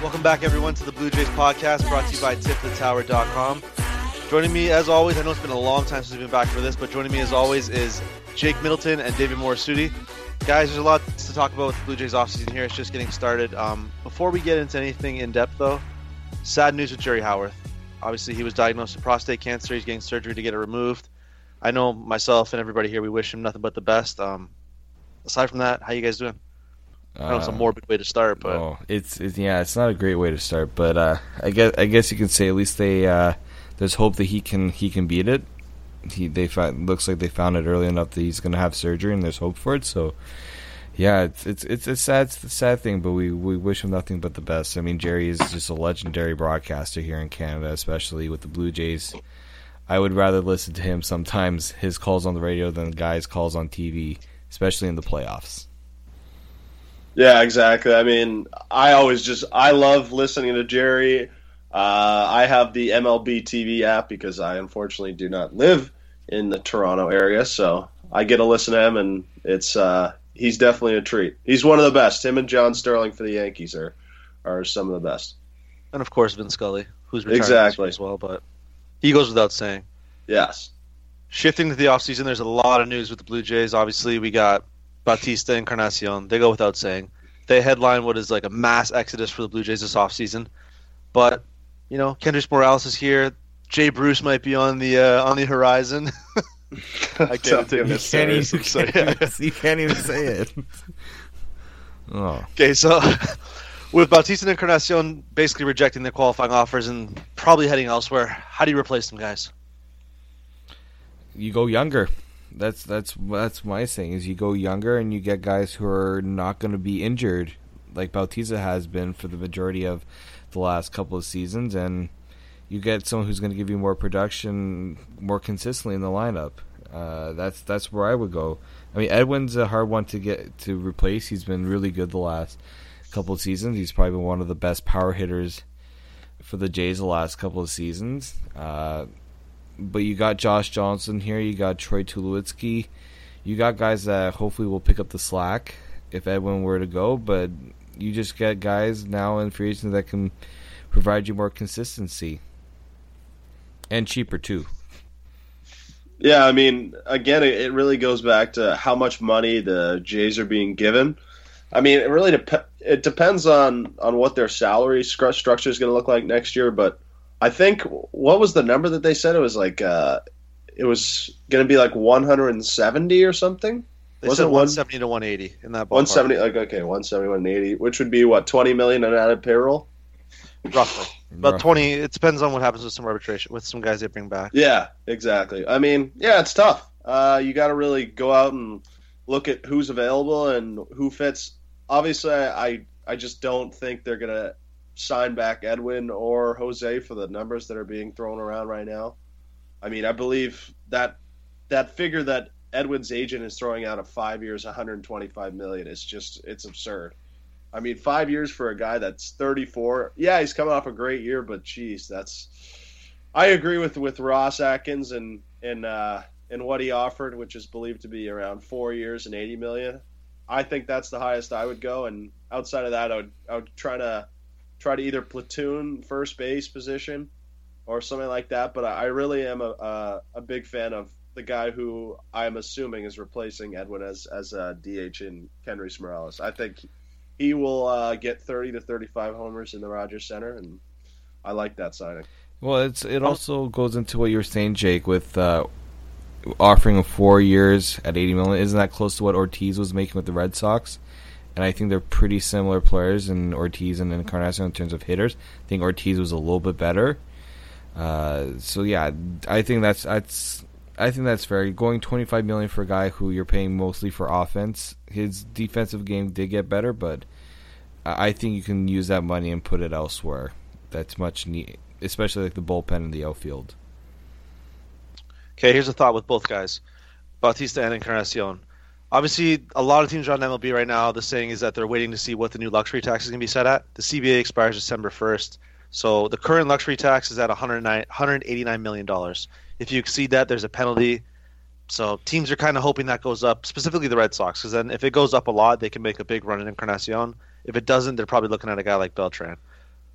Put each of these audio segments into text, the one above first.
Welcome back, everyone, to the Blue Jays podcast, brought to you by tipthetower.com. Joining me, as always, I know it's been a long time since we've been back for this, but joining me, as always, is Jake Middleton and David Morisuti. Guys, there's a lot to talk about with the Blue Jays offseason here. It's just getting started. Before we get into anything in-depth, though, sad news with Jerry Howarth. Obviously, he was diagnosed with prostate cancer. He's getting surgery to get it removed. I know myself and everybody here, we wish him nothing but the best. Aside from that, how you guys doing? I know it's a morbid way to start, but it's not a great way to start. But I guess you can say at least there's hope that he can beat it. Looks like they found it early enough that he's going to have surgery, and there's hope for it. So yeah, it's a sad thing, but we wish him nothing but the best. I mean, Jerry is just a legendary broadcaster here in Canada, especially with the Blue Jays. I would rather listen to him sometimes, his calls on the radio, than guys' calls on TV, especially in the playoffs. Yeah, exactly. I mean, I love listening to Jerry. I have the MLB TV app because I unfortunately do not live in the Toronto area, so I get to listen to him, and he's definitely a treat. He's one of the best. Him and John Sterling for the Yankees are some of the best. And of course, Vin Scully, who's retired as well, but he goes without saying. Yes. Shifting to the offseason, there's a lot of news with the Blue Jays. Obviously, we got Bautista and Encarnacion. They go without saying. They headline what is like a mass exodus for the Blue Jays this offseason. But, you know, Kendrys Morales is here. Jay Bruce might be on the horizon. I can't take this serious. You can't even say it. Oh. Okay, so with Bautista and Encarnacion basically rejecting their qualifying offers and probably heading elsewhere, how do you replace them, guys? You go younger. That's my thing, is you go younger and you get guys who are not going to be injured like Bautista has been for the majority of the last couple of seasons, and you get someone who's going to give you more production more consistently in the lineup. That's where I would go. I mean, Edwin's a hard one to replace. He's been really good the last couple of seasons. He's probably been one of the best power hitters for the Jays the last couple of seasons. But you got Josh Johnson here. You got Troy Tulowitzki. You got guys that hopefully will pick up the slack if Edwin were to go. But you just get guys now in free agency that can provide you more consistency. And cheaper, too. Yeah, I mean, again, it really goes back to how much money the Jays are being given. I mean, it really it depends on what their salary structure is going to look like next year, but I think, what was the number that they said? It was like, it was going to be like 170 or something? They said 170 to 180 in that ballpark. 170, like, okay, 170, 180, which would be, what, 20 million in added payroll? Roughly. About 20, it depends on what happens with some arbitration, with some guys they bring back. Yeah, exactly. I mean, yeah, it's tough. You got to really go out and look at who's available and who fits. Obviously, I just don't think they're going to sign back Edwin or Jose for the numbers that are being thrown around right now. I mean, I believe that figure that Edwin's agent is throwing out of 5 years, $125 million it's absurd. I mean, 5 years for a guy that's 34. Yeah, he's coming off a great year, but geez, I agree with Ross Atkins and what he offered, which is believed to be around 4 years and $80 million. I think that's the highest I would go, and outside of that, I would try to either platoon first base position or something like that. But I really am a big fan of the guy who I'm assuming is replacing Edwin as a DH in Kendrys Morales. I think he will get 30 to 35 homers in the Rogers Center, and I like that signing. Well, it also goes into what you were saying, Jake, with offering him 4 years at $80 million. Isn't that close to what Ortiz was making with the Red Sox? And I think they're pretty similar players in Ortiz and Encarnacion in terms of hitters. I think Ortiz was a little bit better. So yeah, I think that's fair. Going $25 million for a guy who you're paying mostly for offense. His defensive game did get better, but I think you can use that money and put it elsewhere. That's much needed, especially like the bullpen and the outfield. Okay, here's a thought with both guys, Bautista and Encarnacion. Obviously, a lot of teams around MLB right now, the saying is that they're waiting to see what the new luxury tax is going to be set at. The CBA expires December 1st. So the current luxury tax is at $189 million. If you exceed that, there's a penalty. So teams are kind of hoping that goes up, specifically the Red Sox, because then if it goes up a lot, they can make a big run in Encarnacion. If it doesn't, they're probably looking at a guy like Beltran.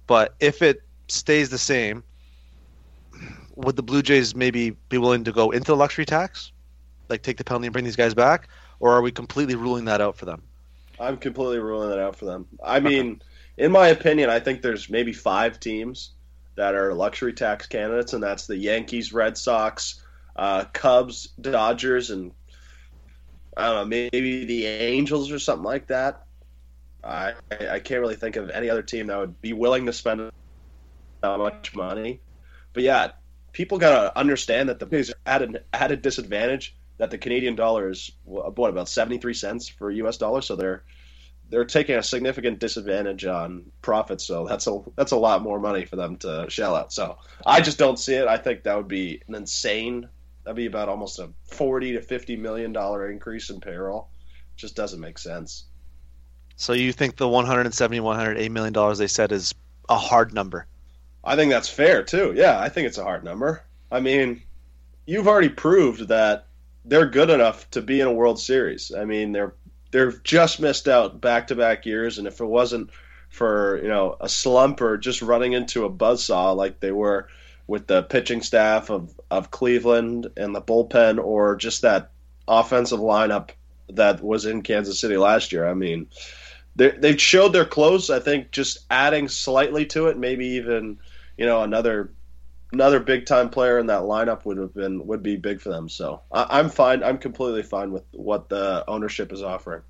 But if it stays the same, would the Blue Jays maybe be willing to go into the luxury tax, like take the penalty and bring these guys back, or are we completely ruling that out for them? I'm completely ruling that out for them. I mean, in my opinion, I think there's maybe 5 teams that are luxury tax candidates, and that's the Yankees, Red Sox, Cubs, Dodgers, and I don't know, maybe the Angels or something like that. I can't really think of any other team that would be willing to spend that much money. But yeah, people got to understand that the Jays are at an added disadvantage that the Canadian dollar is, what, about 73 cents for US dollar, so they're taking a significant disadvantage on profits, so that's a lot more money for them to shell out. So I just don't see it. I think that would be an insane. That'd be about almost a $40 to $50 million increase in payroll. Just doesn't make sense. So you think the $180 million they said is a hard number? I think that's fair too. Yeah, I think it's a hard number. I mean, you've already proved that they're good enough to be in a World Series. I mean, they've just missed out back-to-back years, and if it wasn't for, a slump or just running into a buzzsaw like they were with the pitching staff of Cleveland and the bullpen, or just that offensive lineup that was in Kansas City last year, I mean, they've showed their close. I think just adding slightly to it, maybe even another big time player in that lineup would be big for them. So I'm fine. I'm completely fine with what the ownership is offering.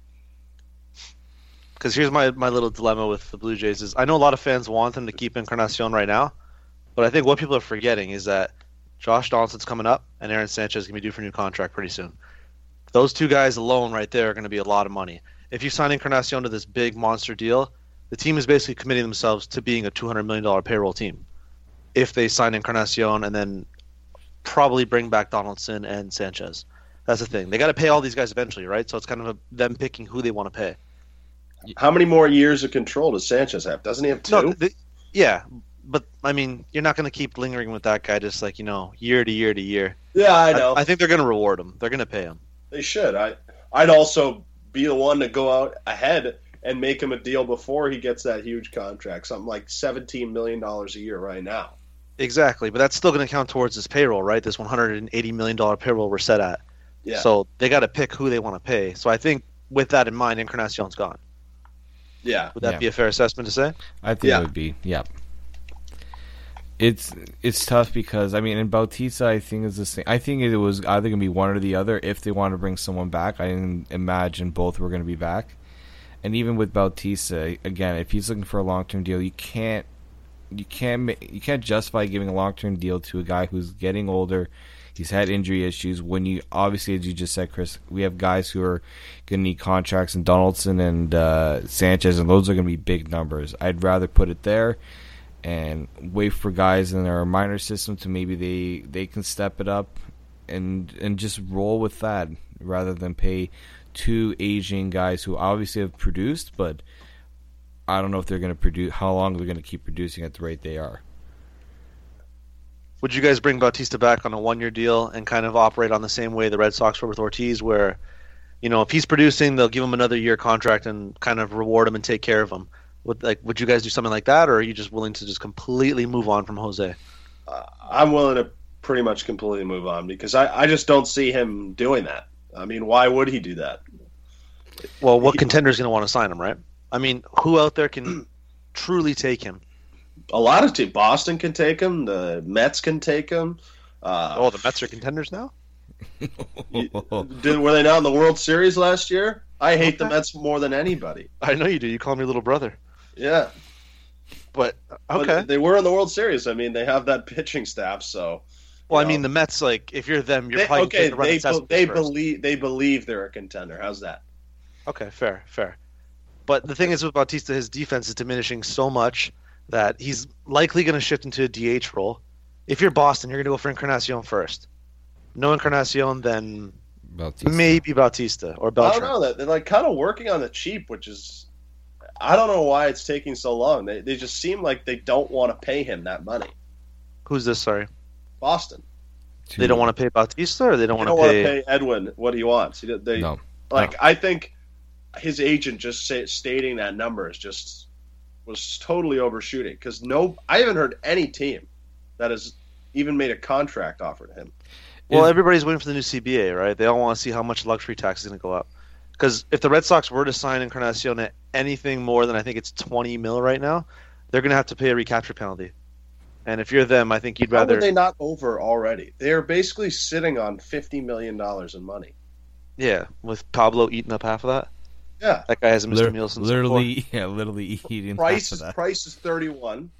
Because here's my little dilemma with the Blue Jays is I know a lot of fans want them to keep Encarnacion right now, but I think what people are forgetting is that Josh Donaldson's coming up and Aaron Sanchez is going to be due for a new contract pretty soon. Those two guys alone right there are going to be a lot of money. If you sign Encarnacion to this big monster deal, the team is basically committing themselves to being a $200 million payroll team. If they sign Encarnacion and then probably bring back Donaldson and Sanchez. That's the thing. They got to pay all these guys eventually, right? So it's kind of them picking who they want to pay. How many more years of control does Sanchez have? Doesn't he have 2? No, yeah, but I mean, you're not going to keep lingering with that guy just like, year to year to year. Yeah, I know. I think they're going to reward him. They're going to pay him. They should. I'd also be the one to go out ahead and make him a deal before he gets that huge contract, something like $17 million a year right now. Exactly, but that's still going to count towards his payroll, right? This $180 million payroll we're set at. Yeah. So they got to pick who they want to pay. So I think with that in mind, Encarnacion's gone. Yeah. Would that be a fair assessment to say? I think it would be. Yeah. It's tough because in Bautista I think it's the same. I think it was either going to be one or the other. If they want to bring someone back, I didn't imagine both were going to be back. And even with Bautista, again, if he's looking for a long-term deal, you can't justify giving a long-term deal to a guy who's getting older. He's had injury issues. When you obviously, as you just said, Chris, we have guys who are going to need contracts, and Donaldson and Sanchez, and those are going to be big numbers. I'd rather put it there and wait for guys in our minor system to maybe they can step it up and just roll with that rather than pay 2 Asian guys who obviously have produced, but I don't know if they're going to produce, how long they're going to keep producing at the rate they are. Would you guys bring Bautista back on a 1-year deal and kind of operate on the same way the Red Sox were with Ortiz, where, if he's producing, they'll give him another year contract and kind of reward him and take care of him? Would you guys do something like that, or are you just willing to just completely move on from Jose? I'm willing to pretty much completely move on because I just don't see him doing that. I mean, why would he do that? Well, what contender's going to want to sign him, right? I mean, who out there can truly take him? A lot of teams. Boston can take him. The Mets can take him. The Mets are contenders now? Were they not in the World Series last year? I hate the Mets more than anybody. I know you do. You call me little brother. Yeah. But, okay. But they were in the World Series. I mean, they have that pitching staff, so... Well, the Mets, if you're them, you're probably going to run they believe they're a contender. How's that? Okay, fair. But the thing is with Bautista, his defense is diminishing so much that he's likely going to shift into a DH role. If you're Boston, you're going to go for Encarnacion first. No Encarnacion, then maybe Bautista or Beltran. I don't know. They're kind of working on the cheap, which is... I don't know why it's taking so long. They just seem like they don't want to pay him that money. Who's this, sorry? Boston. They don't want to pay Bautista, or they don't want to pay Edwin what he wants. No. I think his agent just stating that number is just was totally overshooting because I haven't heard any team that has even made a contract offer to him. Well, everybody's waiting for the new CBA, right? They all want to see how much luxury tax is going to go up. Because if the Red Sox were to sign Encarnacion at anything more than I think it's 20 mil right now, they're going to have to pay a recapture penalty. And if you're them, I think you'd rather. How are they not over already? They are basically sitting on $50 million in money. Yeah, with Pablo eating up half of that. Yeah, that guy hasn't missed a meal since literally eating half of that. Price is 31.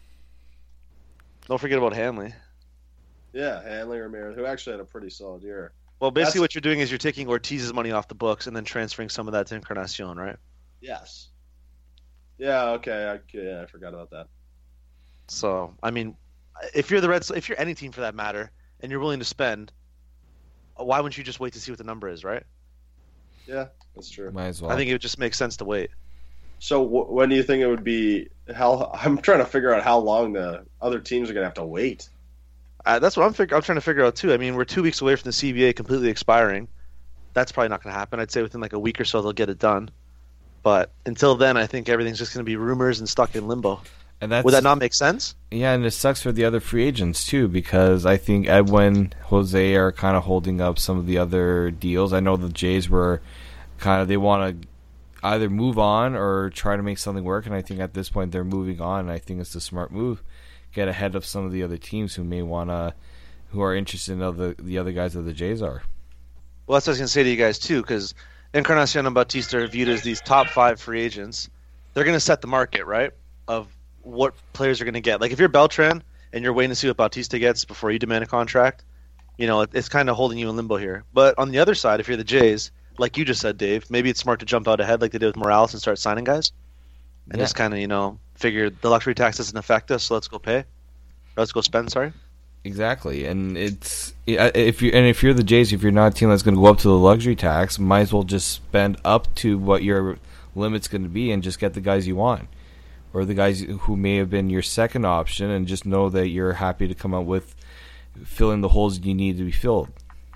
Don't forget about Hanley. Yeah, Hanley Ramirez, who actually had a pretty solid year. Well, basically what you're doing is you're taking Ortiz's money off the books and then transferring some of that to Encarnacion, right? Yes. Yeah, okay. I forgot about that. So, I mean, if you're if you're any team for that matter, and you're willing to spend, why wouldn't you just wait to see what the number is, right? Yeah, that's true. Might as well. I think it would just make sense to wait. So when do you think it would be? I'm trying to figure out how long the other teams are going to have to wait. That's what I'm trying to figure out too. I mean, we're 2 weeks away from the CBA completely expiring. That's probably not going to happen. I'd say within like a week or so they'll get it done. But until then, I think everything's just going to be rumors and stuck in limbo. And would that not make sense? Yeah, and it sucks for the other free agents too, because I think Edwin, Jose are kind of holding up some of the other deals. I know the Jays were they want to either move on or try to make something work, and I think at this point they're moving on. And I think it's the smart move, get ahead of some of the other teams who may who are interested in the other guys that the Jays are. Well, that's what I was going to say to you guys too, because Encarnacion and Bautista are viewed as these top 5 free agents. They're going to set the market, right, of what players are going to get. Like if you're Beltran and you're waiting to see what Bautista gets before you demand a contract, it's kind of holding you in limbo here. But on the other side, if you're the Jays, like you just said, Dave, maybe it's smart to jump out ahead like they did with Morales and start signing guys. And just kind of, figure the luxury tax doesn't affect us, so let's go pay. Or let's go spend, sorry. Exactly. And if you're the Jays, if you're not a team that's going to go up to the luxury tax, might as well just spend up to what your limit's going to be and just get the guys you want. Or the guys who may have been your second option, and just know that you're happy to come out with filling the holes you need to be filled.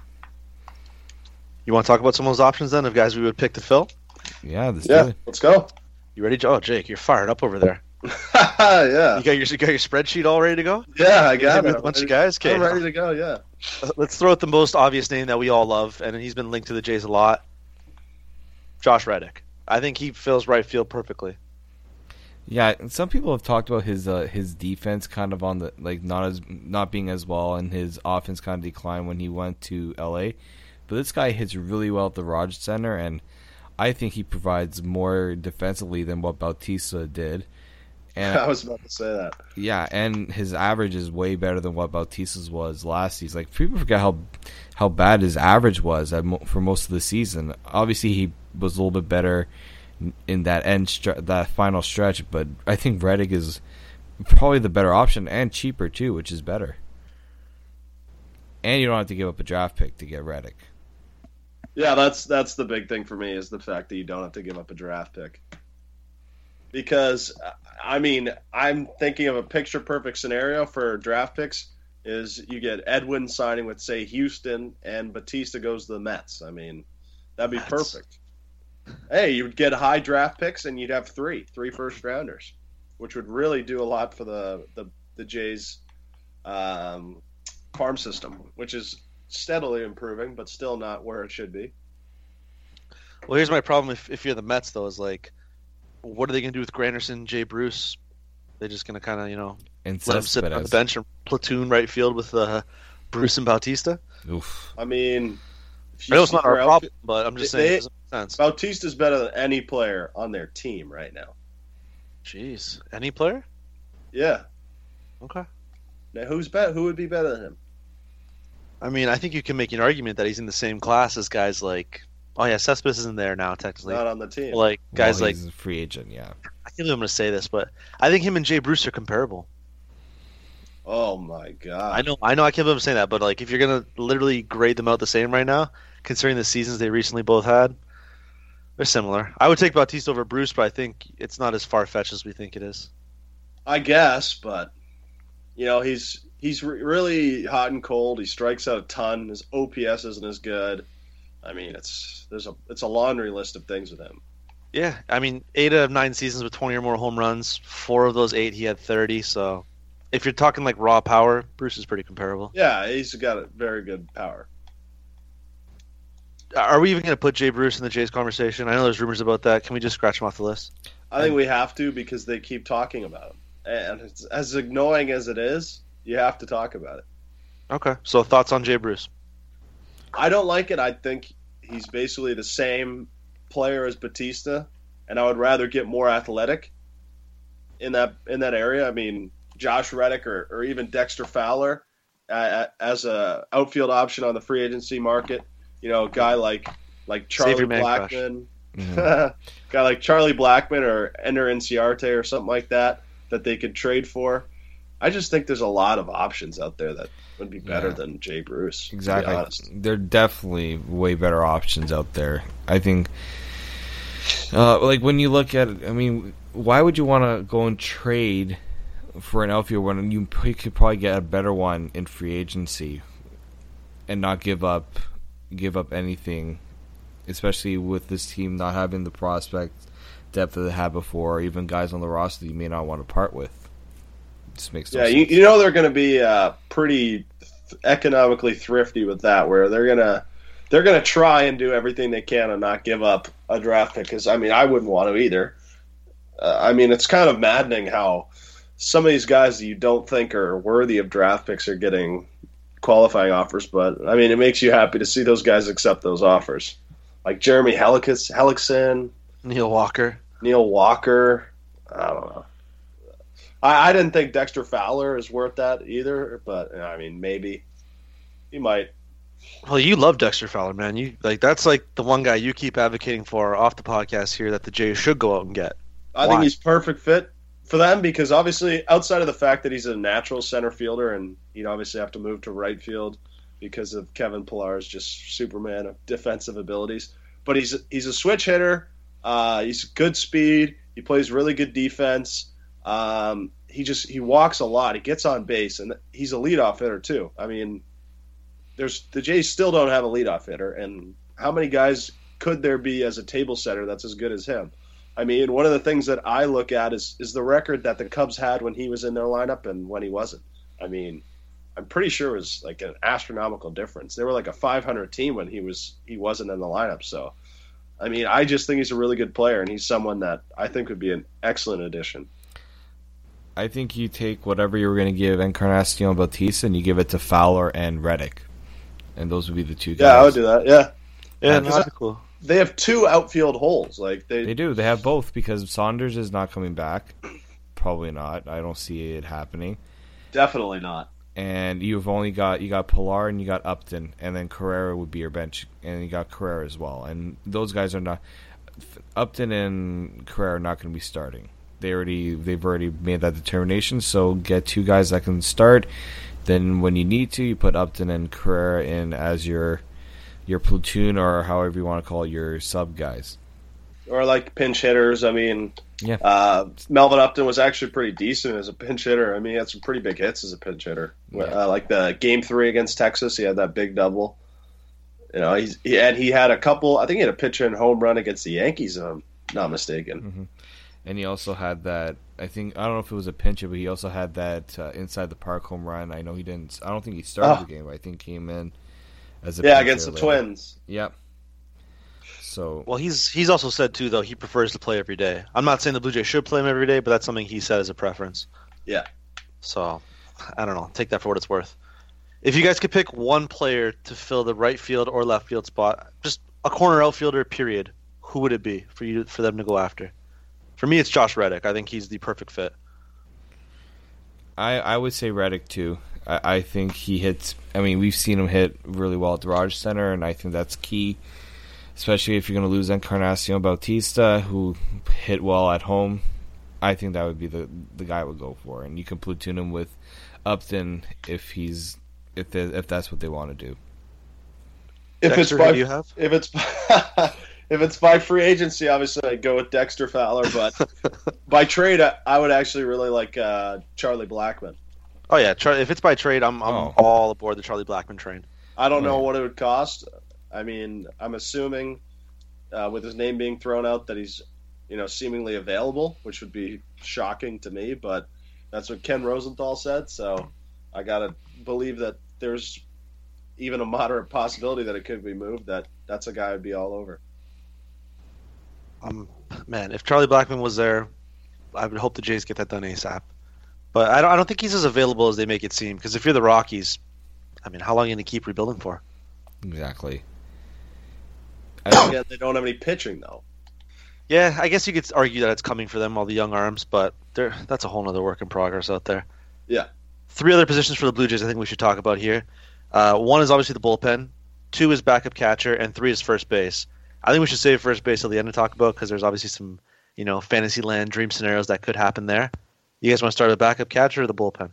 You want to talk about some of those options then, of guys we would pick to fill? Yeah, let's do it. Let's go. You ready? Oh, Jake, you're fired up over there. Yeah. You got your spreadsheet all ready to go? Yeah, I got it. With a bunch of guys? Okay. I'm ready to go, yeah. Let's throw out the most obvious name that we all love, and he's been linked to the Jays a lot. Josh Reddick. I think he fills right field perfectly. Yeah, some people have talked about his defense kind of on the not being as well, and his offense kind of declined when he went to LA. But this guy hits really well at the Rogers Center, and I think he provides more defensively than what Bautista did. And I was about to say that. Yeah, and his average is way better than what Bautista's was last season. Like, people forget how bad his average was for most of the season. Obviously, he was a little bit better in that that final stretch, but I think Reddick is probably the better option and cheaper too, which is better. And you don't have to give up a draft pick to get Reddick. Yeah, that's the big thing for me, is the fact that you don't have to give up a draft pick. Because, I mean, I'm thinking of a picture-perfect scenario for draft picks is you get Edwin signing with, say, Houston, and Bautista goes to the Mets. I mean, that'd be perfect. Hey, you'd get high draft picks, and you'd have three first-rounders, which would really do a lot for the Jays' farm system, which is steadily improving, but still not where it should be. Well, here's my problem if you're the Mets, though, is like, what are they going to do with Granderson, Jay Bruce? They're just going to kind of, let him sit on the bench and platoon right field with Bruce and Bautista? Oof. I mean, I know it's not our problem, but I'm just saying it doesn't make sense. Bautista's better than any player on their team right now. Jeez. Any player? Yeah. Okay. Now, who would be better than him? I mean, I think you can make an argument that he's in the same class as guys like... Oh, yeah, Cespedes isn't there now, technically. Not on the team. Like, guys like... He's a free agent, yeah. I can't believe I'm going to say this, but I think him and Jay Bruce are comparable. Oh, my God. I know I can't believe I'm saying that, but like, if you're going to literally grade them out the same right now, considering the seasons they recently both had, they're similar. I would take Bautista over Bruce, but I think it's not as far-fetched as we think it is. I guess, but, he's really hot and cold. He strikes out a ton. His OPS isn't as good. I mean, it's a laundry list of things with him. Yeah, I mean, 8 out of 9 seasons with 20 or more home runs. 4 of those 8, he had 30. So, if you're talking like raw power, Bruce is pretty comparable. Yeah, he's got a very good power. Are we even going to put Jay Bruce in the Jays conversation? I know there's rumors about that. Can we just scratch him off the list? I think we have to because they keep talking about him. And it's, as annoying as it is, you have to talk about it. Okay. So, thoughts on Jay Bruce? I don't like it. I think he's basically the same player as Batista, and I would rather get more athletic in that area. I mean, Josh Reddick or even Dexter Fowler as a outfield option on the free agency market. You know, a guy like Charlie Blackmon, guy like Charlie Blackmon or Ender Inciarte or something like that they could trade for. I just think there's a lot of options out there that would be better than Jay Bruce. Exactly. There are definitely way better options out there. I think, like when you look at it, I mean, why would you want to go and trade for an outfield when you could probably get a better one in free agency and not give up anything, especially with this team not having the prospect depth that they had before, or even guys on the roster that you may not want to part with. Just makes no sense. You know they're going to be pretty economically thrifty with that, where they're gonna try and do everything they can and not give up a draft pick. Because I mean, I wouldn't want to either. I mean, it's kind of maddening how some of these guys that you don't think are worthy of draft picks are getting qualifying offers. But I mean, it makes you happy to see those guys accept those offers, like Jeremy Hellickson, Neil Walker. I don't know. I didn't think Dexter Fowler is worth that either, but I mean, maybe he might. Well, you love Dexter Fowler, man. That's like the one guy you keep advocating for off the podcast here that the Jays should go out and get. I think he's perfect fit for them because obviously, outside of the fact that he's a natural center fielder and he'd obviously have to move to right field because of Kevin Pillar's just Superman of defensive abilities, but he's a switch hitter. He's good speed. He plays really good defense. He walks a lot. He gets on base, and he's a leadoff hitter too. I mean, the Jays still don't have a leadoff hitter, and how many guys could there be as a table setter that's as good as him? I mean, one of the things that I look at is the record that the Cubs had when he was in their lineup and when he wasn't. I mean, I'm pretty sure it was like an astronomical difference. They were like a 500 team when he wasn't in the lineup. So, I mean, I just think he's a really good player, and he's someone that I think would be an excellent addition. I think you take whatever you were going to give Encarnacion Bautista and you give it to Fowler and Reddick. And those would be the two guys. Yeah, I would do that, yeah. Yeah, that'd be cool. They have two outfield holes. They do. They have both because Saunders is not coming back. Probably not. I don't see it happening. Definitely not. And you got Pilar and you got Upton, and then Carrera would be your bench, and you got Carrera as well. And those guys are not. Upton and Carrera are not going to be starting. They've already made that determination. So get two guys that can start. Then when you need to, you put Upton and Carrera in as your platoon or however you want to call it, your sub guys. Or like pinch hitters. I mean, yeah. Melvin Upton was actually pretty decent as a pinch hitter. I mean, he had some pretty big hits as a pinch hitter. Yeah. Like the Game 3 against Texas, he had that big double. You know, he had a couple. I think he had a pitch and home run against the Yankees, if I'm not mistaken. Mm-hmm. And he also had that. I don't know if it was a pinch hit, but he also had that inside the park home run. I know he didn't. I don't think he started the game. But I think came in as a against the Twins. Yep. So well, he's also said too though he prefers to play every day. I'm not saying the Blue Jays should play him every day, but that's something he said as a preference. Yeah. So I don't know. Take that for what it's worth. If you guys could pick one player to fill the right field or left field spot, just a corner outfielder, period, who would it be for them to go after? For me, it's Josh Reddick. I think he's the perfect fit. I would say Reddick too. I think he hits. I mean, we've seen him hit really well at the Rogers Center, and I think that's key, especially if you're going to lose Encarnacion Bautista, who hit well at home. I think that would be the guy I would go for, and you can platoon him with Upton if that's what they want to do. Dexter, who do you have? If it's by free agency, obviously I'd go with Dexter Fowler, but by trade, I would actually really like Charlie Blackmon. Oh yeah, if it's by trade, I'm all aboard the Charlie Blackmon train. I don't know what it would cost. I mean, I'm assuming with his name being thrown out that he's seemingly available, which would be shocking to me, but that's what Ken Rosenthal said. So I gotta believe that there's even a moderate possibility that it could be moved. That's a guy I'd be all over. Man, if Charlie Blackmon was there, I would hope the Jays get that done ASAP. But I don't think he's as available as they make it seem. Because if you're the Rockies, I mean, how long are you going to keep rebuilding for? Exactly. Again, they don't have any pitching though. Yeah, I guess you could argue that it's coming for them, all the young arms, but that's a whole other work in progress out there. Yeah. 3 other positions for the Blue Jays I think we should talk about here. 1 is obviously the bullpen, 2 is backup catcher, and 3 is first base. I think we should save first base till the end to talk about because there's obviously some, fantasy land dream scenarios that could happen there. You guys want to start with the backup catcher or the bullpen?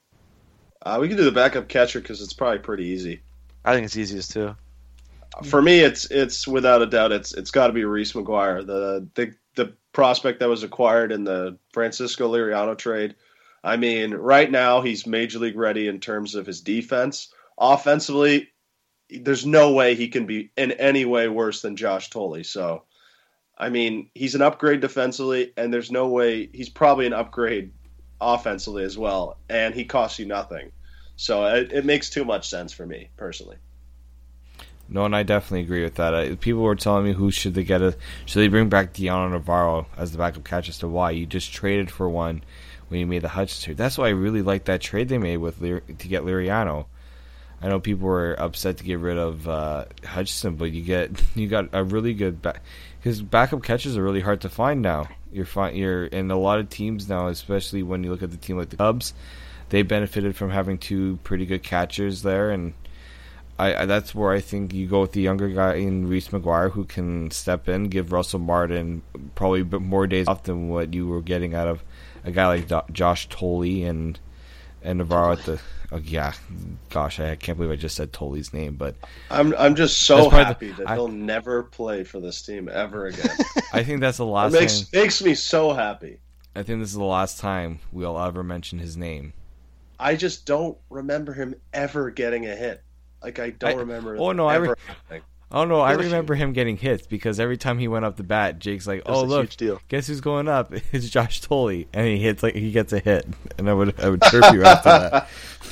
We can do the backup catcher because it's probably pretty easy. I think it's easiest too. For me, it's without a doubt it's got to be Reese McGuire, the prospect that was acquired in the Francisco Liriano trade. I mean, right now he's major league ready in terms of his defense. Offensively, there's no way he can be in any way worse than Josh Tolley. So, I mean, he's an upgrade defensively, and there's no way he's probably an upgrade offensively as well, and he costs you nothing. So it makes too much sense for me personally. No, and I definitely agree with that. People were telling me should they bring back Deanna Navarro as the backup catcher as to why. You just traded for one when you made the Hutchison trade. That's why I really like that trade they made to get Liriano. I know people were upset to get rid of Hutchison, but you got a really good because backup catchers are really hard to find now. You're in a lot of teams now, especially when you look at the team like the Cubs. They benefited from having 2 pretty good catchers there, and I that's where I think you go with the younger guy in Reese McGuire who can step in, give Russell Martin probably a bit more days off than what you were getting out of a guy like Josh Tolley and Navarro at the. Oh, yeah, gosh, I can't believe I just said Tolley's name, but I'm just so happy that he'll never play for this team ever again. I think that's the last time. It makes me so happy. I think this is the last time we'll ever mention his name. I just don't remember him ever getting a hit. Like, I don't remember. Oh, no, I remember him getting hits because every time he went up the bat, Jake's like, "Oh, look, guess who's going up? It's Josh Tolley," and he gets a hit, and I would chirp you after that.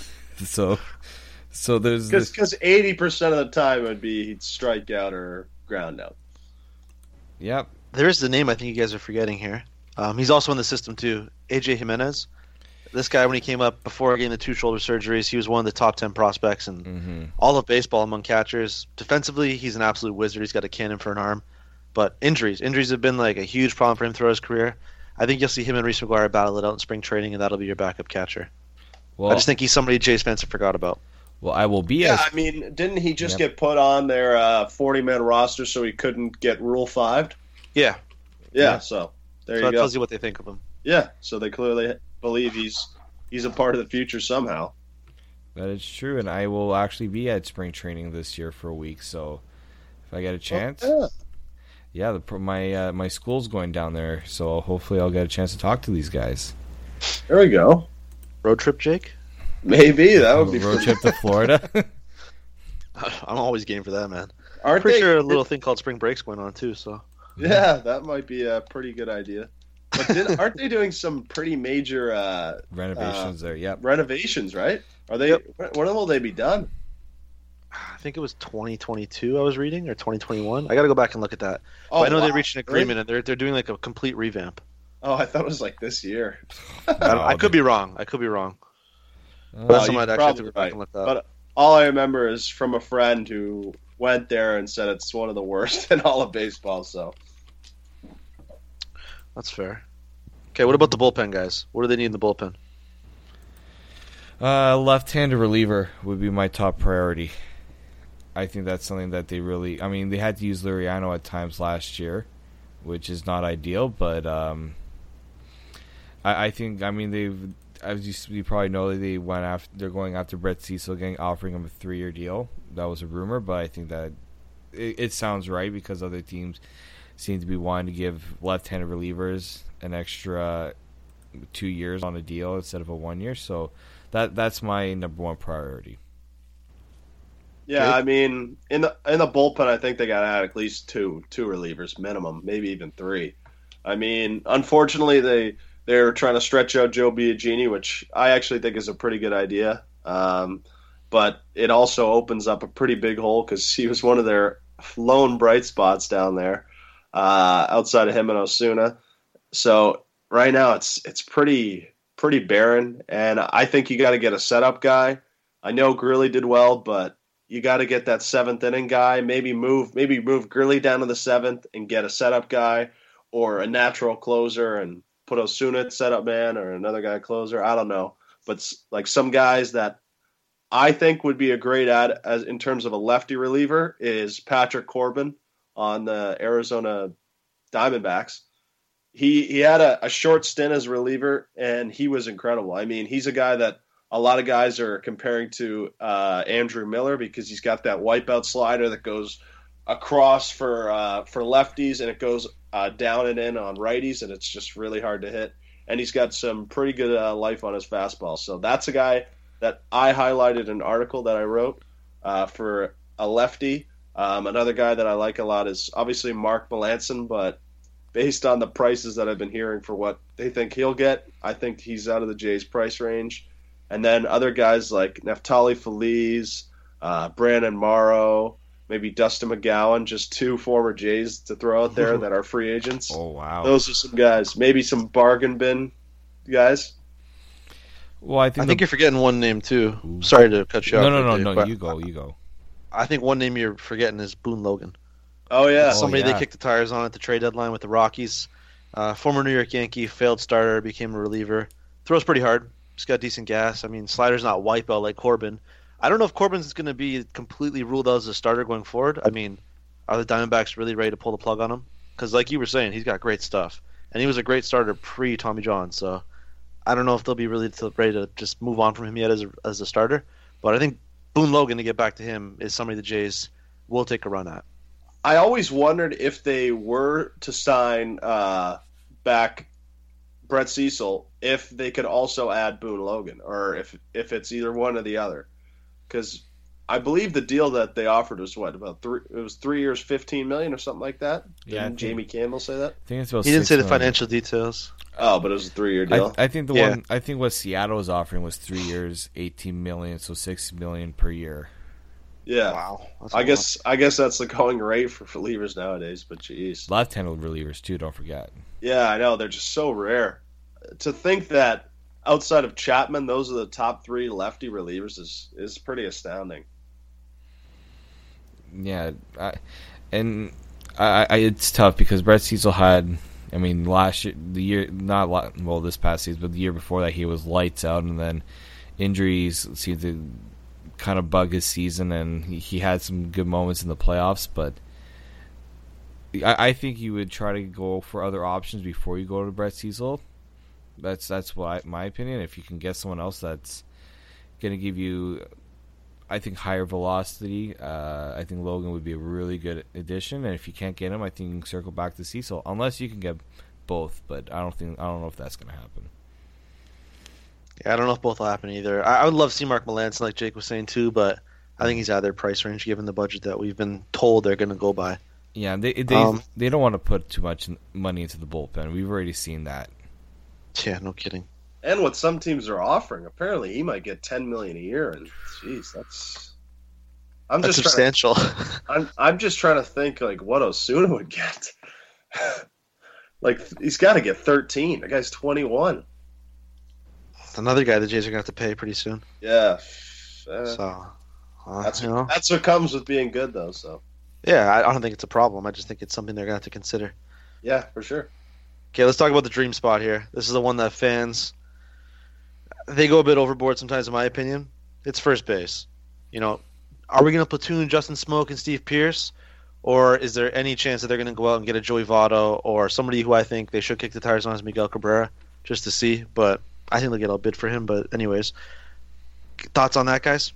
So there's because 80% of the time it would be he'd strike out or ground out. Yep. There is the name I think you guys are forgetting here. He's also in the system too. AJ Jimenez. This guy, when he came up before getting the 2 shoulder surgeries, he was one of the top 10 prospects in all of baseball among catchers. Defensively, he's an absolute wizard. He's got a cannon for an arm. But injuries have been like a huge problem for him throughout his career. I think you'll see him and Reese McGuire battle it out in spring training, and that'll be your backup catcher. Well, I just think he's somebody Jay Spencer forgot about. Well, I will be. Yeah, I mean, didn't he just get put on their 40-man roster so he couldn't get Rule 5'd? Yeah. So there you go. That tells you what they think of him. Yeah, so they clearly believe he's a part of the future somehow. That is true, and I will actually be at spring training this year for a week. So if I get a chance, my school's going down there, so hopefully I'll get a chance to talk to these guys. There we go. Road trip, Jake? Maybe that would be road trip to Florida. I'm always game for that, man. Aren't pretty sure a little thing called spring break's going on too. So yeah, that might be a pretty good idea. But aren't they doing some pretty major renovations there? Yep. Renovations, right? Are they? Yep. When will they be done? I think it was 2022 I was reading, or 2021. I got to go back and look at that. I know they reached an agreement, and they're doing like a complete revamp. Oh, I thought it was like this year. I could be wrong. That's something I'd actually have to go back and look at. But all I remember is from a friend who went there and said it's one of the worst in all of baseball. So that's fair. Okay, what about the bullpen, guys? What do they need in the bullpen? Left-handed reliever would be my top priority. I think that's something that they really... I mean, they had to use Liriano at times last year, which is not ideal, but I think... I mean, they've... As you probably know, they're going after Brett Cecil, offering him a 3-year deal. That was a rumor, but I think that it sounds right because other teams seem to be wanting to give left-handed relievers an extra 2 years on a deal instead of a 1 year. So that's my number one priority. Yeah, I mean, in the bullpen, I think they got to add at least two relievers minimum, maybe even 3. I mean, unfortunately, they're trying to stretch out Joe Biagini, which I actually think is a pretty good idea. But it also opens up a pretty big hole because he was one of their lone bright spots down there outside of him and Osuna. So right now it's pretty barren, and I think you got to get a setup guy. I know Grilly did well, but you got to get that seventh inning guy. Maybe move Grilly down to the seventh and get a setup guy or a natural closer and put Osuna at setup man or another guy closer. I don't know, but like some guys that I think would be a great add as in terms of a lefty reliever is Patrick Corbin on the Arizona Diamondbacks. He had a short stint as a reliever, and he was incredible. I mean, he's a guy that a lot of guys are comparing to Andrew Miller because he's got that wipeout slider that goes across for lefties, and it goes down and in on righties, and it's just really hard to hit. And he's got some pretty good life on his fastball. So that's a guy that I highlighted in an article that I wrote for a lefty. Another guy that I like a lot is obviously Mark Melancon, but based on the prices that I've been hearing for what they think he'll get, I think he's out of the Jays' price range. And then other guys like Neftali Feliz, Brandon Morrow, maybe Dustin McGowan, just two former Jays to throw out there that are free agents. Oh, wow. Those are some guys. Maybe some bargain bin guys. Well, I think you're forgetting one name, too. Ooh. Sorry to cut you off. No, you go. I think one name you're forgetting is Boone Logan. Oh, yeah. Somebody they kicked the tires on at the trade deadline with the Rockies. Former New York Yankee, failed starter, became a reliever. Throws pretty hard. He's got decent gas. I mean, slider's not wipeout like Corbin. I don't know if Corbin's going to be completely ruled out as a starter going forward. I mean, are the Diamondbacks really ready to pull the plug on him? Because like you were saying, he's got great stuff. And he was a great starter pre-Tommy John. So I don't know if they'll be really ready to just move on from him yet as a starter. But I think Boone Logan, to get back to him, is somebody the Jays will take a run at. I always wondered if they were to sign back Brett Cecil, if they could also add Boone Logan, or if it's either one or the other. Because I believe the deal that they offered was about 3 years, $15 million or something like that. Didn't Jamie Campbell say that? I think it's about he didn't say the million. Financial details. Oh, but it was a 3-year deal. I think what Seattle was offering was 3 years, $18 million, so $6 million per year. Yeah. Wow. I guess that's the going rate for relievers nowadays, but geez. Left-handed relievers too, don't forget. Yeah, I know. They're just so rare. To think that outside of Chapman, those are the top 3 lefty relievers is pretty astounding. Yeah, it's tough because Brett Cecil had, I mean, last year, this past season, but the year before that, he was lights out, and then injuries seemed to kind of bug his season, and he had some good moments in the playoffs, but I think you would try to go for other options before you go to Brett Cecil. That's my opinion. If you can get someone else that's going to give you, I think, higher velocity, I think Logan would be a really good addition. And if you can't get him, I think you can circle back to Cecil, unless you can get both. But I don't know if that's going to happen. Yeah, I don't know if both will happen either. I would love to see Mark Melancon, like Jake was saying too, but I think he's out of their price range given the budget that we've been told they're going to go by. Yeah, they don't want to put too much money into the bullpen. We've already seen that. Yeah, no kidding. And what some teams are offering, apparently he might get $10 million a year, and jeez, that's substantial. I'm just trying to think like what Osuna would get. Like he's got to get 13. That guy's 21. Another guy the Jays are going to have to pay pretty soon. Yeah. That's what comes with being good, though. So. Yeah, I don't think it's a problem. I just think it's something they're going to have to consider. Yeah, for sure. Okay, let's talk about the dream spot here. This is the one that fans, they go a bit overboard sometimes, in my opinion. It's first base. You know, are we going to platoon Justin Smoke and Steve Pearce? Or is there any chance that they're going to go out and get a Joey Votto or somebody who I think they should kick the tires on is Miguel Cabrera, just to see. But I think they'll get a bid for him. But anyways, thoughts on that, guys?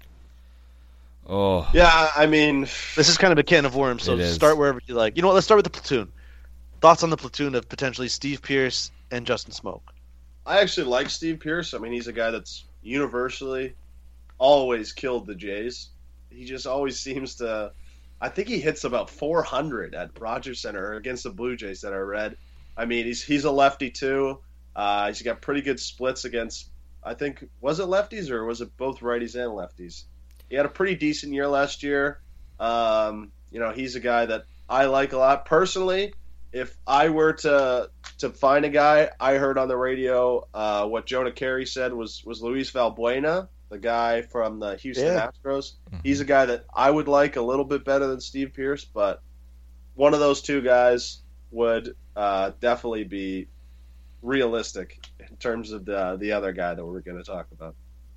Oh. Yeah, I mean, this is kind of a can of worms, so start wherever you like. You know what? Let's start with the platoon. Thoughts on the platoon of potentially Steve Pearce and Justin Smoke? I actually like Steve Pearce. I mean, he's a guy that's universally always killed the Jays. He just always seems to – I think he hits about 400 at Rogers Center against the Blue Jays that I read. I mean, he's a lefty too. He's got pretty good splits against, I think, was it lefties or was it both righties and lefties? He had a pretty decent year last year. He's a guy that I like a lot. Personally, if I were to find a guy, I heard on the radio what Jonah Carey said was Luis Valbuena, the guy from the Houston Astros. Mm-hmm. He's a guy that I would like a little bit better than Steve Pearce, but one of those two guys would definitely be realistic in terms of the other guy that we're going to talk about.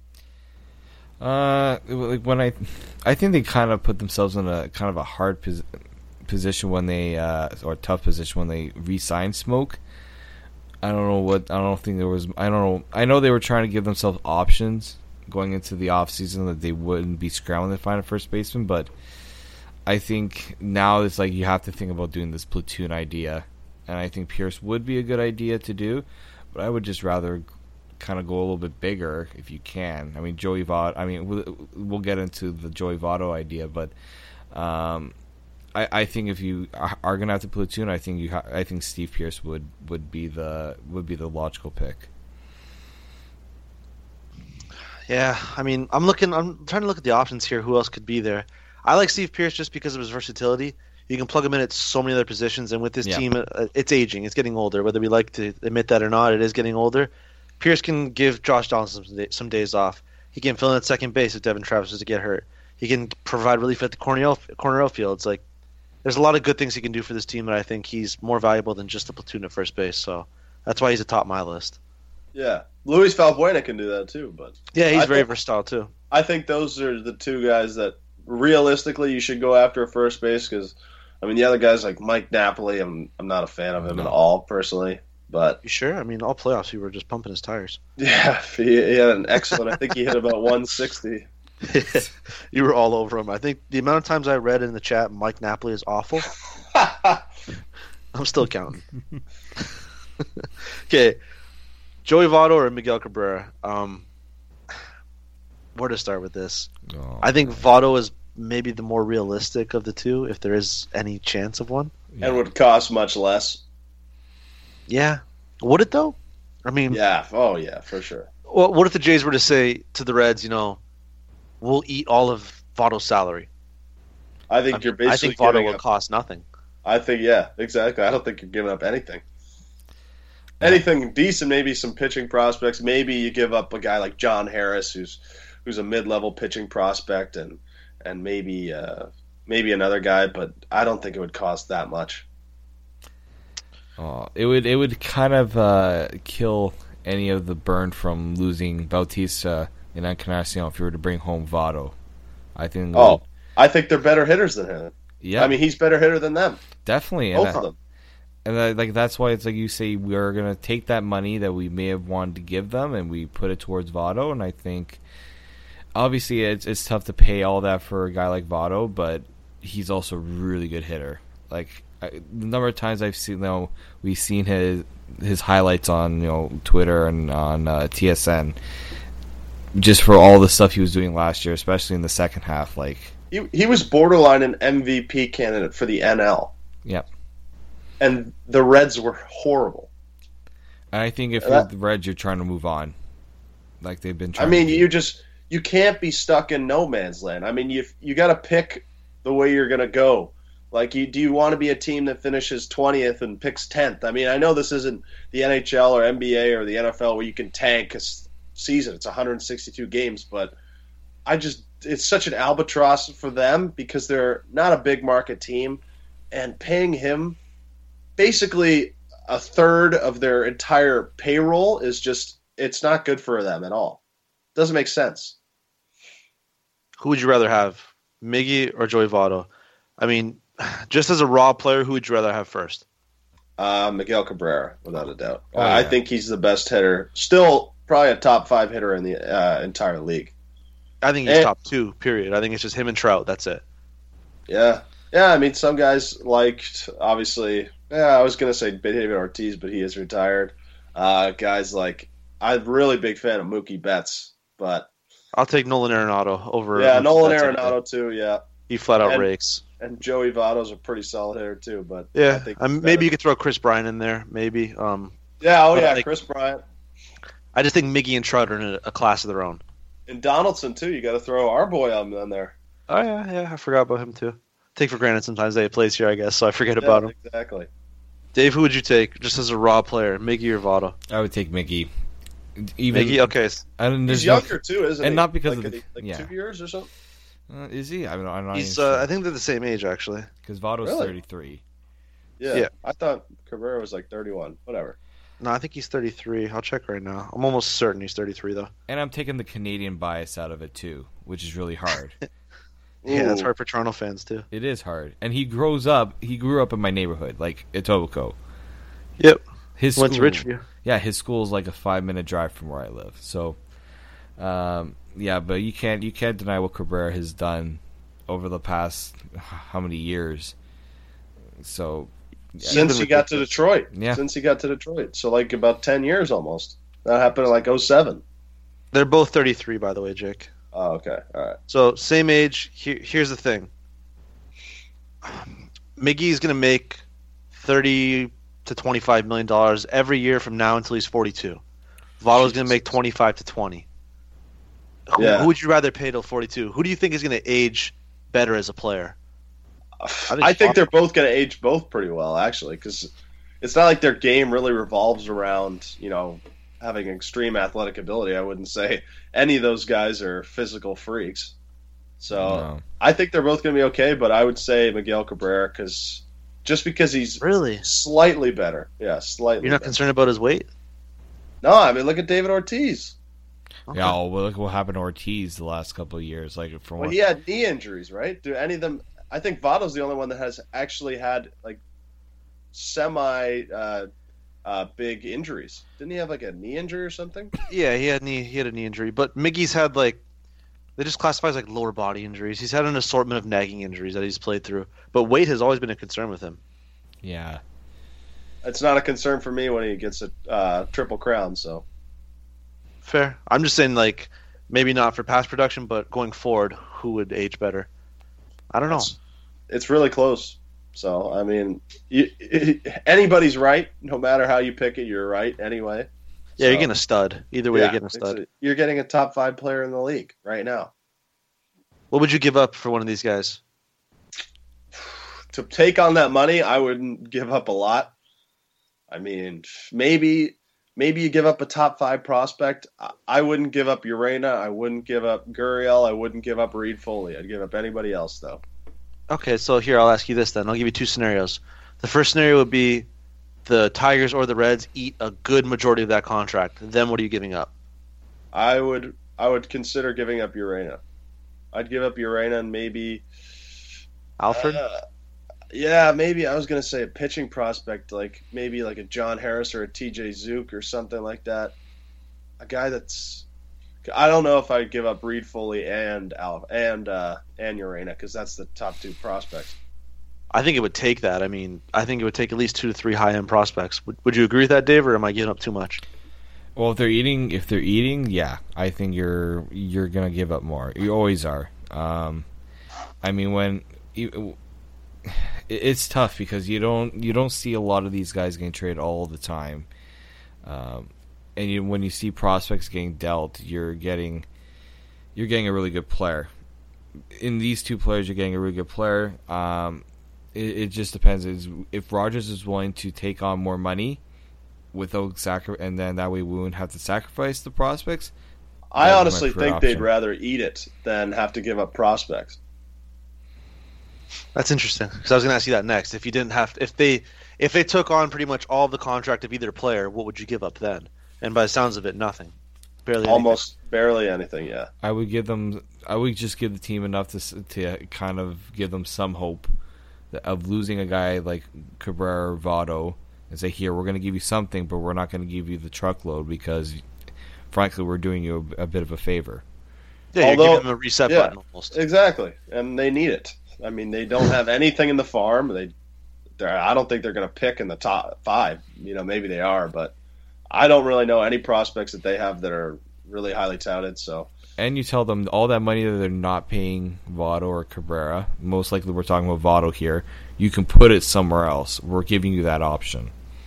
I think they kind of put themselves in a kind of a hard position when they or tough position when they re-signed Smoke. I know they were trying to give themselves options going into the offseason that they wouldn't be scrambling to find a first baseman, but I think now it's like you have to think about doing this platoon idea, and I think Pearce would be a good idea to do, but I would just rather kind of go a little bit bigger if you can. I mean, Joey Votto. I mean, we'll get into the Joey Votto idea, but I think if you are going to have to platoon, I think Steve Pearce would be the logical pick. Yeah, I mean, I'm trying to look at the options here. Who else could be there? I like Steve Pearce just because of his versatility. You can plug him in at so many other positions, and with this team, it's aging. It's getting older. Whether we like to admit that or not, it is getting older. Pearce can give Josh Donaldson some days off. He can fill in at second base if Devin Travis is to get hurt. He can provide relief at the corner outfield. It's like there's a lot of good things he can do for this team, and I think he's more valuable than just a platoon at first base. So that's why he's atop my list. Yeah, Luis Valbuena can do that too, but yeah, he's very versatile too. I think those are the two guys that realistically you should go after at first base because, I mean, the other guys like Mike Napoli, I'm not a fan of him at all personally. But you sure? I mean, all playoffs he were just pumping his tires. Yeah, he had an excellent. I think he hit about 160. You were all over him. I think the amount of times I read in the chat, Mike Napoli is awful. I'm still counting. Okay, Joey Votto or Miguel Cabrera? Where to start with this? I think Votto is maybe the more realistic of the two, if there is any chance of one. Yeah. And would cost much less. Yeah. Would it, though? I mean... Yeah. Oh, yeah, for sure. Well, what if the Jays were to say to the Reds, we'll eat all of Votto's salary? I think you're basically... I think Votto will cost nothing. I think, yeah, exactly. I don't think you're giving up anything. Anything decent, maybe some pitching prospects. Maybe you give up a guy like John Harris, who's a mid-level pitching prospect, and maybe another guy, but I don't think it would cost that much. It would kind of kill any of the burn from losing Bautista and Encarnacion if you were to bring home Votto. I think. I think they're better hitters than him. Yeah, I mean he's better hitter than them. Definitely, both of them. And that's why it's like you say we're gonna take that money that we may have wanted to give them and we put it towards Votto. And I think obviously it's tough to pay all that for a guy like Votto, but he's also a really good hitter. Like the number of times I've seen, we've seen his highlights on Twitter and on TSN, just for all the stuff he was doing last year, especially in the second half. Like he was borderline an MVP candidate for the NL. Yep. And the Reds were horrible. And I think if you're the Reds, you're trying to move on, like they've been trying. I mean, you can't be stuck in no man's land. I mean, you got to pick the way you're going to go. Like, do you want to be a team that finishes 20th and picks 10th? I mean, I know this isn't the NHL or NBA or the NFL where you can tank a season. It's 162 games, but it's such an albatross for them because they're not a big market team, and paying him basically a third of their entire payroll is just, it's not good for them at all. It doesn't make sense. Who would you rather have, Miggy or Joey Votto? I mean, just as a raw player, who would you rather have first? Miguel Cabrera, without a doubt. Oh, yeah. I think he's the best hitter. Still probably a top 5 hitter in the entire league. I think he's top 2, period. I think it's just him and Trout. That's it. Yeah. Yeah, I mean, some guys liked, obviously, I was going to say David Ortiz, but he is retired. Guys like, I'm a really big fan of Mookie Betts, but... I'll take Nolan Arenado over... Yeah, Nolan Arenado too, yeah. He flat out And- rakes. And Joey Votto's a pretty solid hitter too, but I Yeah, think maybe you could throw Chris Bryant in there. Maybe. yeah, but I yeah, think- Chris Bryant I just think Miggy and Trout are in a class of their own. and Donaldson too. You got to throw our boy on there. Oh yeah, I forgot about him too. Take for granted sometimes that he plays here, I guess, so I forget about him. Exactly. Dave, who would you take just as a raw player, Miggy or Votto? I would take Mickey. Even Miggy, okay. and He's there's no- younger too, isn't he? and not because like, of the- like yeah. 2 years or something. is he? I'm not He's even sure. I think they're the same age actually. Because Votto's Really? 33. Yeah. Yeah. I thought Cabrera was like 31. Whatever. No, I think he's 33. I'll check right now. I'm almost certain he's 33 though. And I'm taking the Canadian bias out of it too, which is really hard. Yeah, that's Ooh. hard for Toronto fans too. It is hard. And he grew up in my neighborhood, like Etobicoke. Yep. His Went to school- Richview. Yeah, his school is like a 5-minute drive from where I live. So, yeah, but you can't deny what Cabrera has done over the past how many years. So, Since he got to Detroit. Yeah. Since he got to Detroit. So like about 10 years almost. That happened in like 07. They're both 33, by the way, Jake. Oh, okay. All right. So same age. Here's the thing. Miggy's going to make $30 to $25 million every year from now until he's 42. Votto's going to make 25 to 20. Yeah. Who would you rather pay till 42? Who do you think is going to age better as a player? I think they're both going to age both pretty well, actually, because it's not like their game really revolves around, having extreme athletic ability. I wouldn't say any of those guys are physical freaks. So no. I think they're both going to be okay, but I would say Miguel Cabrera just because he's Really? slightly better. Yeah, slightly. You're not better. concerned about his weight? No, I mean, look at David Ortiz. Okay. Yeah, well, look what happened to Ortiz the last couple of years. Like from Well, what he had knee injuries, right? Do any of them? I think Votto's the only one that has actually had like semi big injuries. Didn't he have like a knee injury or something? Yeah, he had a knee injury, but Miggy's had they just classify as like lower body injuries. He's had an assortment of nagging injuries that he's played through, but weight has always been a concern with him. yeah. It's not a concern for me when he gets a triple crown. So Fair. I'm just saying maybe not for pass production, but going forward, who would age better? I don't know. it's really close. So I mean, anybody's right. No matter how you pick it, you're right anyway. Yeah, So, you're getting a stud. Either way, yeah, you're getting a stud. you're getting a top 5 player in the league right now. What would you give up for one of these guys? To take on that money, I wouldn't give up a lot. I mean, maybe you give up a top 5 prospect. I wouldn't give up Urena. I wouldn't give up Gurriel. I wouldn't give up Reed Foley. I'd give up anybody else, though. Okay, so here, I'll ask you this then. I'll give you 2 scenarios. The first scenario would be the Tigers or the Reds eat a good majority of that contract. Then what are you giving up? I would consider giving up Urena. I'd give up Urena and maybe Alfred? yeah, maybe I was going to say a pitching prospect, maybe like a John Harris or a TJ Zook or something like that. A guy that's I don't know if I'd give up Reed Foley and Urena because that's the top 2 prospects. I think it would take that. I mean, I think it would take at least 2 to 3 high-end prospects. Would you agree with that, Dave, or am I giving up too much? Well, if they're eating, yeah, I think you're gonna give up more. You always are. I mean, it's tough because you don't see a lot of these guys getting traded all the time, and when you see prospects getting dealt, you're getting a really good player. In these 2 players, you're getting a really good player. It just depends. If Rogers is willing to take on more money without and then that way we wouldn't have to sacrifice the prospects. I That's my honestly preferred think they'd option. rather eat it than have to give up prospects. That's interesting because I was going to ask you that next. If you didn't have, if they took on pretty much all of the contract of either player, what would you give up then? And by the sounds of it, nothing, barely, Almost barely anything. Yeah. I would just give the team enough to kind of give them some hope of losing a guy like Cabrera or Votto and say, here, we're going to give you something, but we're not going to give you the truckload because, frankly, we're doing you a bit of a favor. Yeah, you're Although- giving them a reset yeah. button almost. Exactly, and they need it. I mean, they don't have anything in the farm. I don't think they're going to pick in the top 5. Maybe they are, but I don't really know any prospects that they have that are really highly touted. So, and you tell them all that money that they're not paying Votto or Cabrera, most likely we're talking about Votto here, you can put it somewhere else. We're giving you that option.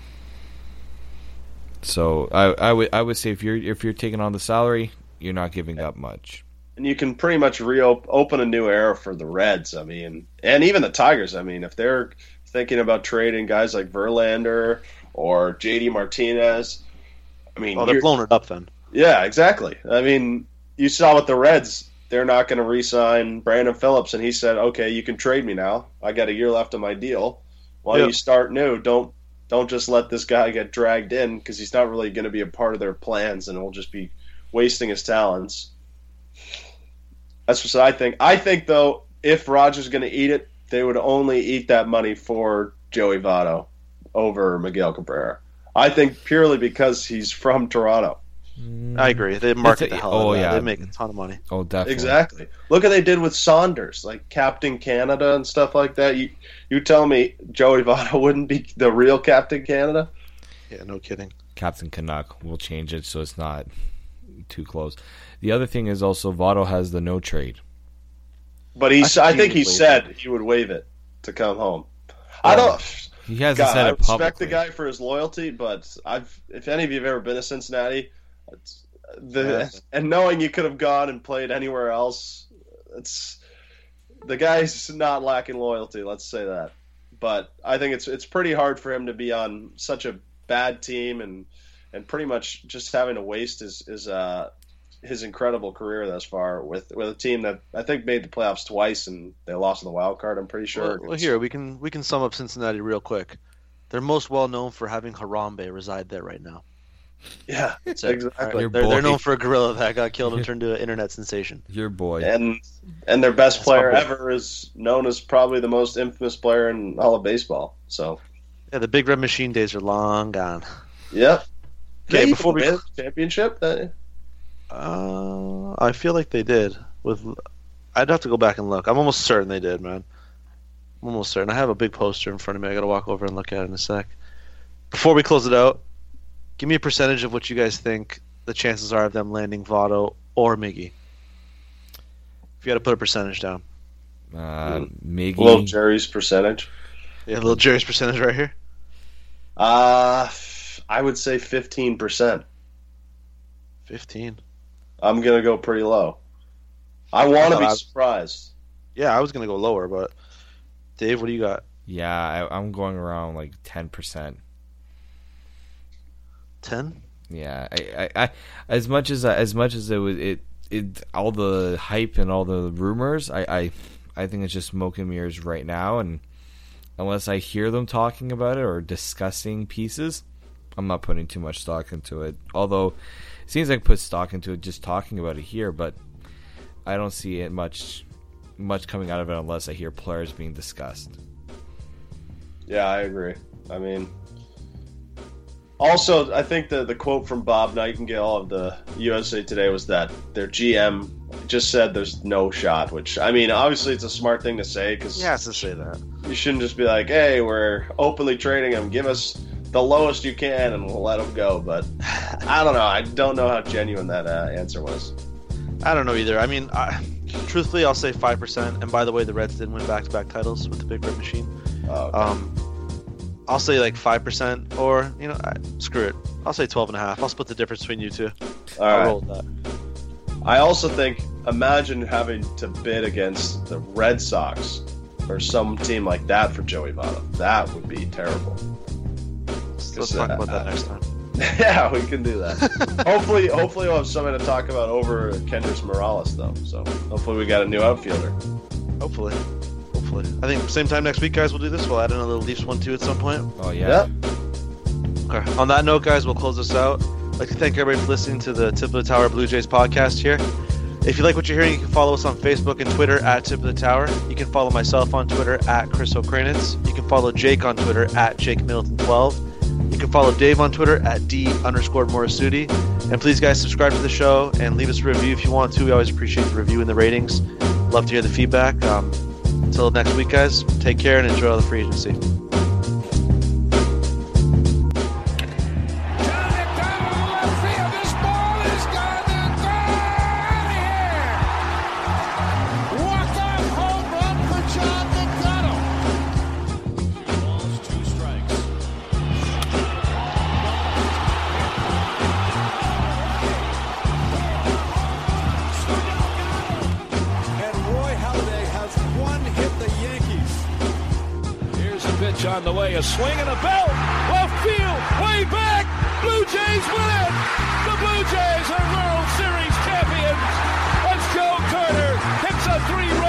So I would say if you're taking on the salary, you're not giving up much. And you can pretty much open a new era for the Reds. I mean, and even the Tigers. I mean, if they're thinking about trading guys like Verlander or JD Martinez, I mean, they're blowing it up then. Yeah, exactly. I mean, you saw with the Reds, they're not going to re-sign Brandon Phillips, and he said, "Okay, you can trade me now. I got a year left of my deal. Why don't you start new? Don't just let this guy get dragged in because he's not really going to be a part of their plans, and will just be wasting his talents." That's what I think. I think, though, if Rogers is going to eat it, they would only eat that money for Joey Votto over Miguel Cabrera. I think purely because he's from Toronto. I agree. They market the hell out of that. They make a ton of money. Oh, definitely. Exactly. Look what they did with Saunders, like Captain Canada and stuff like that. You tell me Joey Votto wouldn't be the real Captain Canada? Yeah, no kidding. Captain Canuck. We'll change it so it's not too close. The other thing is also Votto has the no trade. But I think he said he would waive it to come home. I don't. He hasn't said it publicly. I respect the guy for his loyalty, but if any of you have ever been to Cincinnati, and knowing you could have gone and played anywhere else, the guy's not lacking loyalty. Let's say that. But I think it's pretty hard for him to be on such a bad team and pretty much just having to waste his incredible career thus far with a team that I think made the playoffs twice and they lost in the wild card. I'm pretty sure. Well, here we can sum up Cincinnati real quick. They're most well known for having Harambe reside there right now. Yeah, exactly. They're known for a gorilla that got killed and turned into an internet sensation. Your boy. And their best player ever is known as probably the most infamous player in all of baseball. So yeah, the Big Red Machine days are long gone. Yep. Okay, before we win the championship, I feel like they did. I'd have to go back and look. I'm almost certain they did, man. I'm almost certain. I have a big poster in front of me. I got to walk over and look at it in a sec. Before we close it out, give me a percentage of what you guys think the chances are of them landing Votto or Miggy. If you had to put a percentage down. Miggy. Little Jerry's percentage. Yeah, little Jerry's percentage right here. I would say 15%. 15. I'm gonna go pretty low. I want to be surprised. Yeah, I was gonna go lower, but Dave, what do you got? Yeah, I'm going around like 10%. 10? Yeah, I as much as it was all the hype and all the rumors, I think it's just smoke and mirrors right now, and unless I hear them talking about it or discussing pieces, I'm not putting too much stock into it. Although it seems like I put stock into it just talking about it here, but I don't see it much coming out of it unless I hear players being discussed. Yeah, I agree. I mean, also, I think the quote from Bob Nightingale of the USA Today was that their GM just said there's no shot, which, I mean, obviously it's a smart thing to say. Cause he has to say that. You shouldn't just be like, hey, we're openly trading him. Give us the lowest you can and we'll let him go. But I don't know. I don't know how genuine that answer was. I don't know either. I mean, truthfully, I'll say 5%. And by the way, the Reds did win back-to-back titles with the Big Red Machine. Oh, okay. I'll say like 5%, or screw it. I'll say 12.5. I'll split the difference between you two. I'll roll with that. I also think, imagine having to bid against the Red Sox or some team like that for Joey Votto. That would be terrible. Let's talk about that next time. Yeah, we can do that. Hopefully we'll have something to talk about over Kendrys Morales, though. So hopefully we got a new outfielder. Hopefully. I think same time next week, guys, we'll do this. We'll add in a little Leafs 1-2 at some point. Oh, yeah. Okay. On that note, guys, we'll close this out. I'd like to thank everybody for listening to the Tip of the Tower Blue Jays podcast here. If you like what you're hearing, you can follow us on Facebook and Twitter at Tip of the Tower. You can follow myself on Twitter at Chris O'Kranitz. You can follow Jake on Twitter at Jake Middleton12. You can follow Dave on Twitter at D_Morisuti. And please, guys, subscribe to the show and leave us a review if you want to. We always appreciate the review and the ratings. Love to hear the feedback. Until next week, guys, take care and enjoy all the free agency. on the way. A swing and a belt. Left field. Way back. Blue Jays win it. The Blue Jays are World Series champions as Joe Carter hits a 3-run